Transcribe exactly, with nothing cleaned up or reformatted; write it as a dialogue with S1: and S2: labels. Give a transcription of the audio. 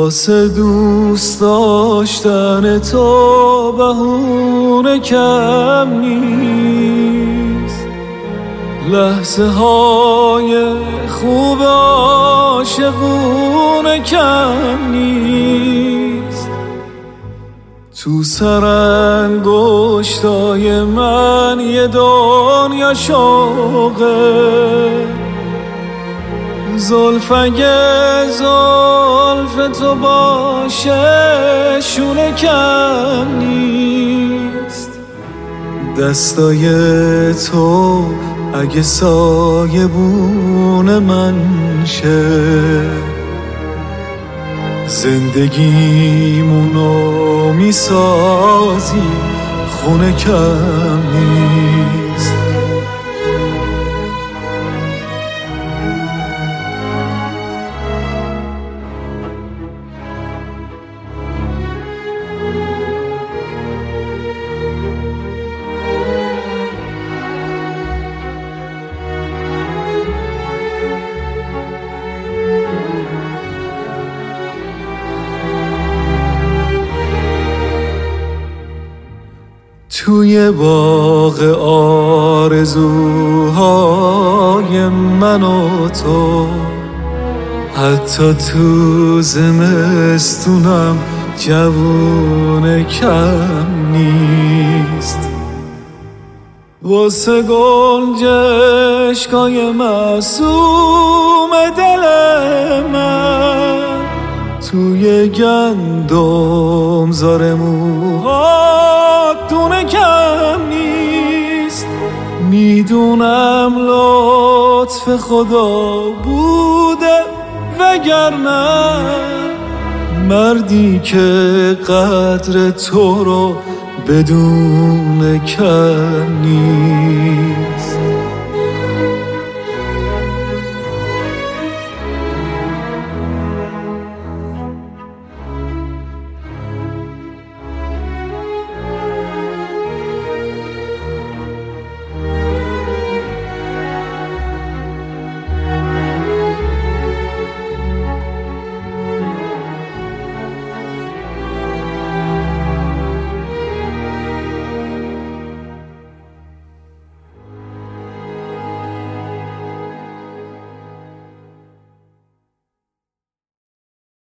S1: واسه دوست داشتن تو بهونه کم نیست، لحظه های خوب عاشقونه کم نیست. تو سرانگشتای من یه دنیا شوقه، زلف اگه زلف تو باشه شونه کم نیست. دستای تو اگه سایبون من شه، زندگیمونو میسازی خونه کم نیست. توی باغ آرزوهای من و تو، حتی تو زمستونم جوونه کم نیست. واسه گنجشکای معصوم دل من، توی گندم زار موها دونه کم نیست. میدونم لطف خدا بوده وگرنه مردی که قدر تو رو بدون کم نیست.